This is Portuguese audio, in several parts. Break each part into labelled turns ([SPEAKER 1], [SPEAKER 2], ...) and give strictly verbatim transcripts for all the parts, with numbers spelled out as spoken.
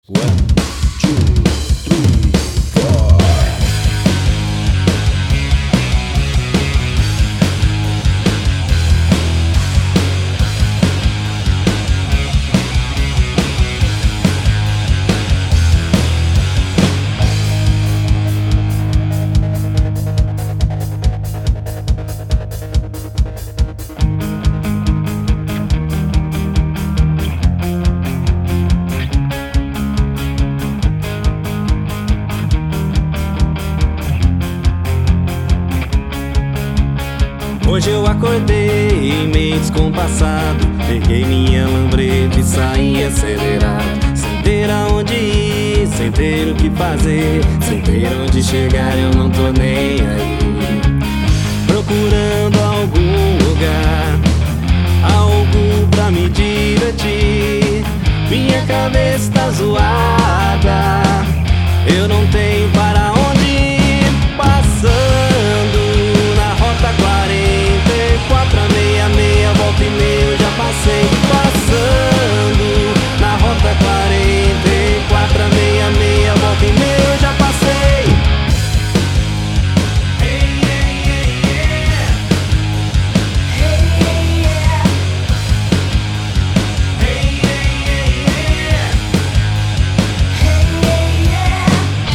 [SPEAKER 1] One, two, three, four.
[SPEAKER 2] Hoje eu acordei meio descompassado, peguei minha lambreta e saí acelerado, sem ter aonde ir, sem ter o que fazer, sem ter onde chegar, eu não tô nem aí. Procurando algum lugar, algo pra me divertir. Minha cabeça tá zoada, eu não tenho para onde ir. Passando na rota quarenta e quatro a meia meia, volta e meia eu já passei. Passando na rota quarenta e quatro a meia meia, volta e meia eu já passei. Hey, hey, hey, yeah. Hey, hey, yeah. Hey, hey, hey, yeah. Hey, hey, yeah.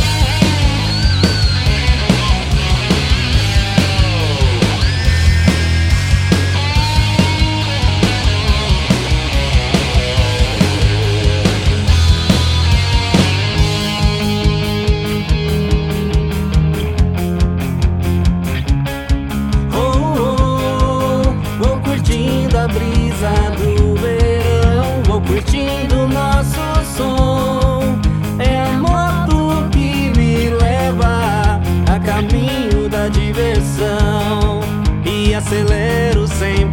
[SPEAKER 2] Vou curtindo a brisa do verão, vou curtindo o nosso som. É a moto que me leva a caminho da diversão e acelero sem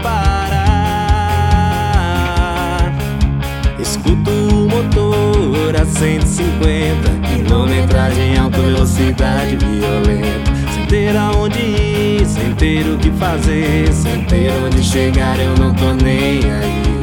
[SPEAKER 2] parar. Escuto o motor a cento e cinquenta, quilometragem alta, velocidade violenta. Sem ter aonde ir, sem ter o que fazer, sem ter onde chegar, eu não tô nem aí.